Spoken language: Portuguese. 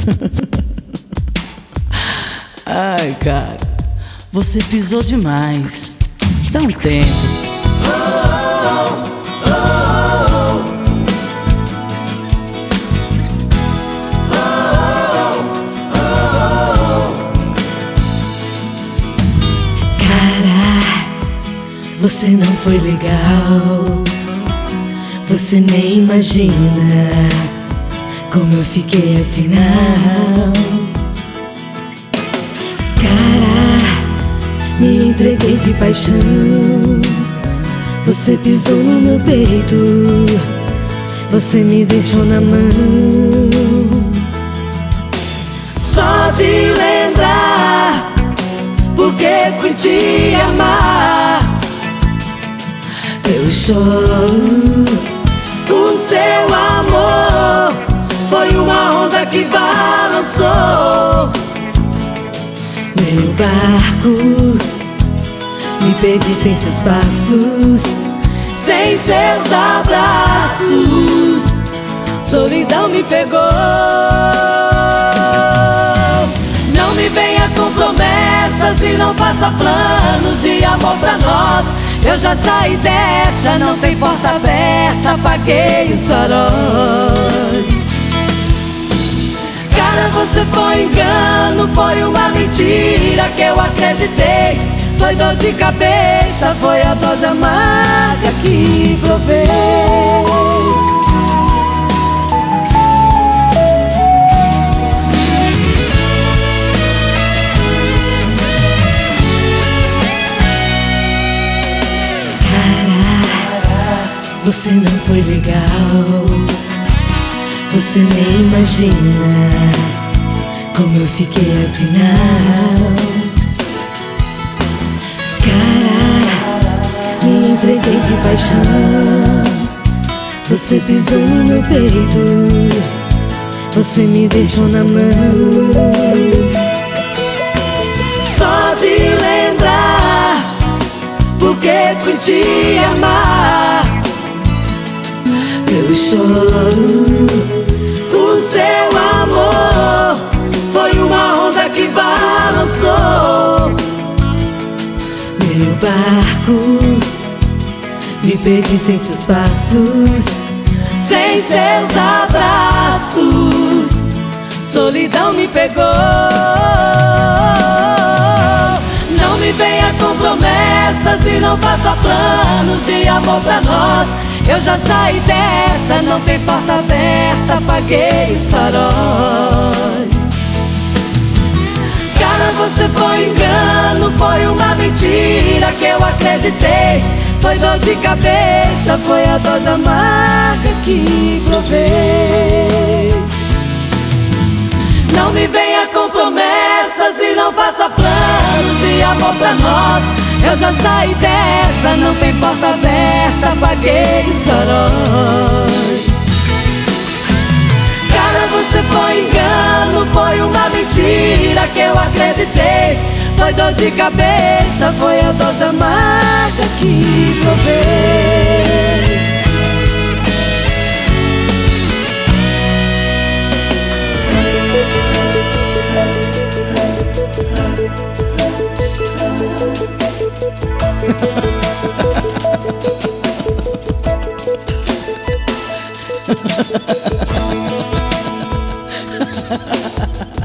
Ai, cara, você pisou demais. Dá um tempo. Cara, você não foi legal. Você nem imagina como eu fiquei afinal. Cara, me entreguei de paixão. Você pisou no meu peito. Você me deixou na mão. Só de lembrar, porque fui te amar, eu choro. O seu amor foi uma onda que balançou meu barco. Me perdi sem seus passos, sem seus abraços. Solidão me pegou. Não me venha com promessas e não faça planos de amor pra nós. Eu já saí dessa, não tem porta aberta, apaguei os faróis. Cara, você foi engano, foi uma mentira que eu acreditei. Foi dor de cabeça, foi a dose amarga que provei. Você não foi legal. Você nem imagina como eu fiquei afinal. Cara, me entreguei de paixão. Você pisou no meu peito. Você me deixou na mão. Só de lembrar, porque fui te amar, eu choro. O seu amor foi uma onda que balançou meu barco. Me perdi sem seus passos, sem seus abraços. Solidão me pegou. Não me venha com promessas e não faça planos de amor pra nós. Eu já saí dessa, não tem porta aberta, apaguei os faróis. Cara, você foi engano, foi uma mentira que eu acreditei. Foi dor de cabeça, foi a dose amarga que provei. Não me venha com promessas e não faça planos de amor pra nós. Eu já saí dessa, não tem porta aberta, apaguei os faróis. Cara, você foi engano, foi uma mentira que eu acreditei. Foi dor de cabeça, foi a dose amarga que provei. Ha ha ha ha.